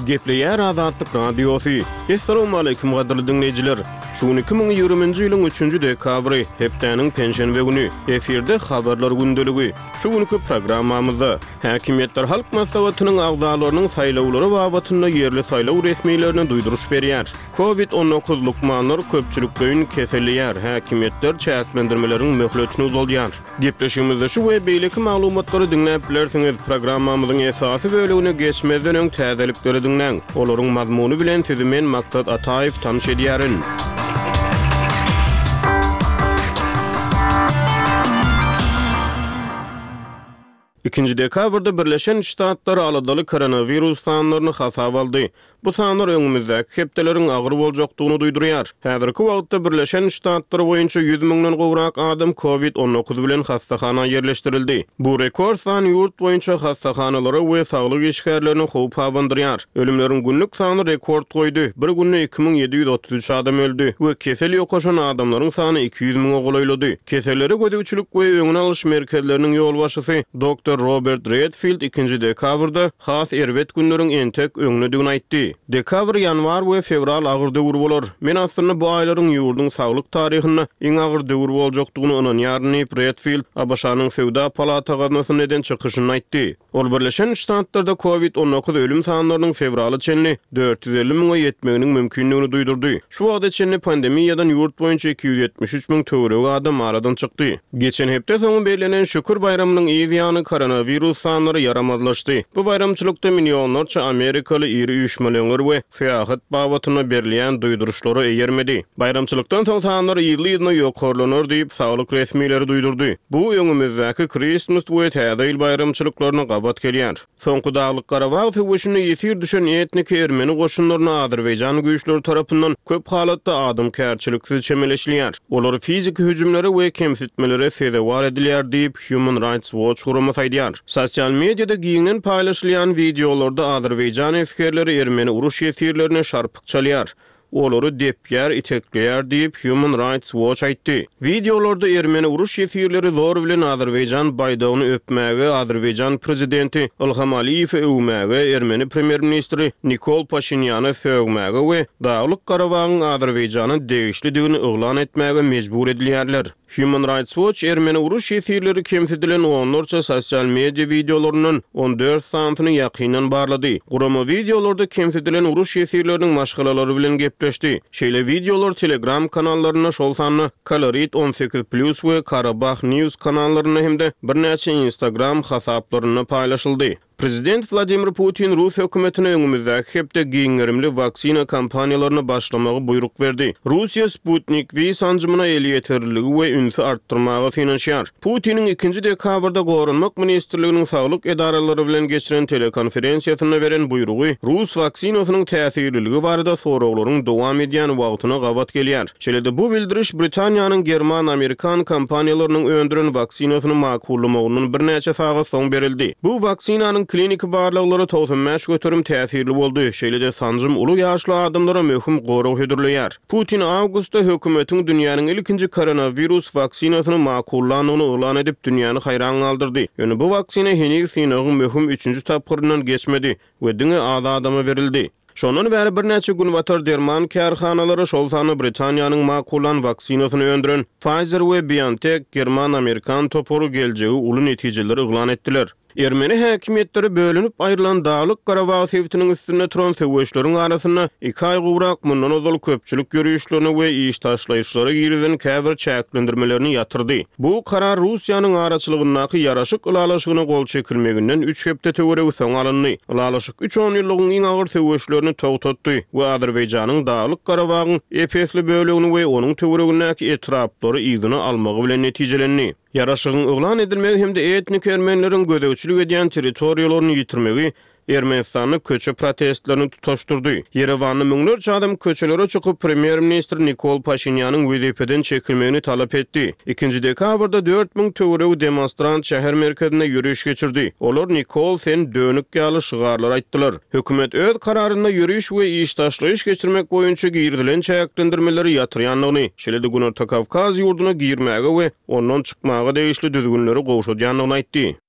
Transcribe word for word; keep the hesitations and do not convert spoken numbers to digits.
Gepleýär Azatlyk Radiosu. Assalamu alaykum gaderli dinleyijiler. Şuň iki ming ýygrüminji ýylyň üçünji dekabry, hepdeniň penşenbe güni efirde habarlar gündeligi. Şu günkü programmamyzda häkimetler halk maslahatynyň agdalarynyň saýlawlary babatynda ýerli saýlaw resmiýetlerini duýduruş berýär. covid on dokuz lukmanlar köpçülükden keselýär. Häkimetler çäklendirmeleriň möhletini uzalýar. Gepleşigimizde şu we beýleki maglumatlary dinläp bilersiňiz. Programmamyzyň esasy bölügine geçmezden öň täzelikleri dinläň. Olaryň mazmuny bilen sizi men Maksat Ataýew tanış edýärin. ikinji dekabrda Birleşen Ştatlar aladaly koronavirus sanlaryny hasaba aldy. Bu sanlar öňümizde hepdeleriň agyr boljakdygyny duýdurýar. Häzirki wagtda Birleşen Ştatlar boýunça yüz miňden gowrak adam covid on dokuz bilen hastahana yerleşdirildi. Bu rekord san ýurt boýunça hastahanalara we saglyk işgärlerini howp hawandyrýar. Ölümleriň günlük sany rekord goýdy. Bir günde iki bin yedi ýüz otuz üç adam öldü we kesel ýokaşan adamlaryň sany iki ýüz miňe golaýlady. Keselleri gödüçülük we öňüne alyş merkezleriniň ýolbaşçysy doktor Robert Redfield ikinji dekabrda has erwet günleriň entek öňüne aýtdy. Dekabr, yanvar we fevral agyr döwür bolar. Men aslynda bu aýlaryň ýurduň saglyk taryhyny iň agyr döwür boljakdygyny inanýarny Redfield A B Ş'nyň Sewda Palatasyna neden çykyşyny aýtdy. Ol Birleşen Ştatlarda covid on dokuz ölüm sanlarynyň fevraly çenli dört yüz elli miňe ýetmeginiň mümkinligini duýdurdy. Şu wagtda çenli pandemiýadan ýurt boýunça iki ýüz ýetmiş üç miň töwereg adam aradan çykdy. Geçen hepde soňu belirlenen Şükür bayramynyň ýygyny koronavirus sanlary yaramazlaşdy. Bu bayramçylykda milionlarça Amerikaly iri üýşmeleňler we seýahat babatyna berilýän duýduruşlary eýermedi. Bayramçylykdan soň sanlar ýyly-ýyly ýokarlanar diýip saglyk resmiýetleri duýdurdy. Bu öňümizdäki Christmas we täze ýyl bayramçylyklaryna gabat gelýär. Soňky Daglyk Garabag töwüşini ýetir düşen etnik ermeni goşunlaryna Azerbaýjan güýçleri tarapyndan köp halatda adam kärçiliksiz çemeleşilýär. Olar fizik hüjümleri we kemsitmeleri sebäp edilýär diýip Human Rights Watch gurumy saýdýar. Sosial mediada giňen paýlaşylýan videolarda Azerbaýjan eskerleri ermeni uruş ýetirlerini şarpyk çalýar. Olary depýär, itekleýär diýip Human Rights Watch aýtdy. Videolarda ermeni uruş ýetirleri zor bilen Azerbaýjan baýdagyny öpmäge, Azerbaýjan prezidenti Ilham Aliýew öwmäge, ermeni premier ministri Nikol Pashinýany söwmäge we Daglyk Garabagyň Azerbaýjanyň degişlidigini oglan etmäge mejbur edilýärler. Human Rights Watch ermeni uruş ýetirleri kemsedilen onlarça sosial media videolarynyň on dört santyny ýakynan barlady. Gurama videolarda kemsedilen uruş ýetirleriniň maşgalalary bilen gepleşdi. Şeýle videolar Telegram kanallaryna şol sanly Kalorit on sekiz plus we Karabakh News kanallaryna hemde birnäçe Instagram hasaplaryna paýlaşyldy. Prezident Vladimir Putin Rus hökümetine öňümizde hepde giňerimli vaksina kampaniýalaryny başlamagy buyruk berdi. Russiya Sputnik V sanjymyna eli ýeterligi we ünsü artdyrmagy finansiýar. Putiniň ikinji dekabrda Gorunmak ministrliginiň saglyk edaralary bilen geçiren telekonferensiýasyna beren buyrugy Rus vaksinasynyň täsirliligi barada sorawlaryň dowam edýän wagtyna gabat gelýär. Şeýle bu bildiriş Britaniýanyň German Amerikan kampaniýalarynyň öndüren vaksinasyny makullamagynyň birnäçe sagat soň berildi. Bu vaksinanyň klinik barlaglary togstan beş götürüm täsirli boldy. Şeýle-de sanjym uly ýaşly adamlara möhüm goraw hödürleýär. Putin awgustda hökümetiň dünýäniň ilkinji koronavirus vaksinasyny makullanygyny elan edip dünýäni haýran galdyrdy. Ýöne bu vaksina heni synagyň möhüm üçünji tapgyryndan geçmedi we diňe az adama berildi. Şondan bäri birnäçe gün watar derman kärhanalary şol sany Britaniýanyň makullan vaksinasyny öndüren Pfizer we BioNTech German Amerikan toporu geljegi uly netijeleri eglan etdiler. Ermeni häkimetleri bölünüp aýrylan Daglyk Garabag sewtiniň üstüne turan söwüşleriň arasyna iki aý gowrak mundan ozal köpçülik görüşlerini we iş taşlaýyşlary girden käbir çäklendirmelerini ýatyrdy. Bu karar Russiýanyň araçylygynaky ýaraşyk ulalaşygyna gol çekilmeginden üç hepde töwereg soň alyndy. Ulalaşyk üç on ýyllygyň iň agyr söwüşlerini togtatdy we Azerbaýjanyň Daglyk Garabagyň epesli bölegini we onuň töweregindäki etraplary ýygyny almagy bilen netijelendi. Yaraşygyň oglan edilmegi hemde etnik ermenileriň gödäwçilik edýän territoriýalaryny ýitirmegi Ermenistanyň köçe protestlerini tutaşdyrdy. Yerewanyň müňlerçe adam köçelere çykyp premier ministr Nikol Pashinýanyň wezipeden çekilmegini talap etdi. ikinji dekabrda dört miň töwereg demonstrant şäher merkezine ýürüýüş geçirdi. Olar Nikol sen dönük ýaly şygarlar aýtdylar. Hökümet öz kararynda ýürüýüş we iş taşlaýyş geçirmek boýunça girdilen çäklendirmeleri ýatyranlygyny, şeýle-de Günörtü Kavkaz ýurduna girmäge we ondan çykmaga degişli düzgünleri gowşadýanyny aýtdy.